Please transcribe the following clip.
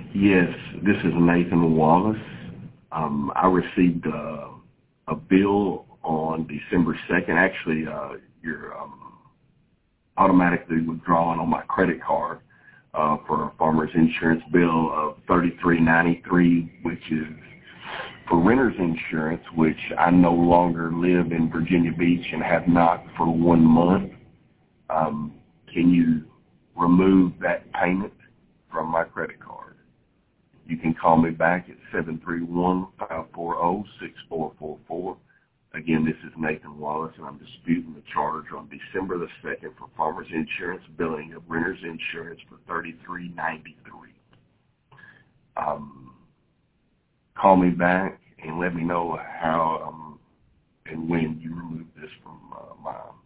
Yes, this is Nathan Wallace. I received a bill on December 2nd. Actually, you're automatically withdrawing on my credit card for a farmer's insurance bill of $33.93, which is for renter's insurance, which I no longer live in Virginia Beach and have not for 1 month. Can you remove that payment from my credit card? You can call me back at 731-540-6444. Again, this is Nathan Wallace, and I'm disputing the charge on December the 2nd for farmer's insurance billing of renter's insurance for $33.93. Call me back and let me know how and when you remove this from my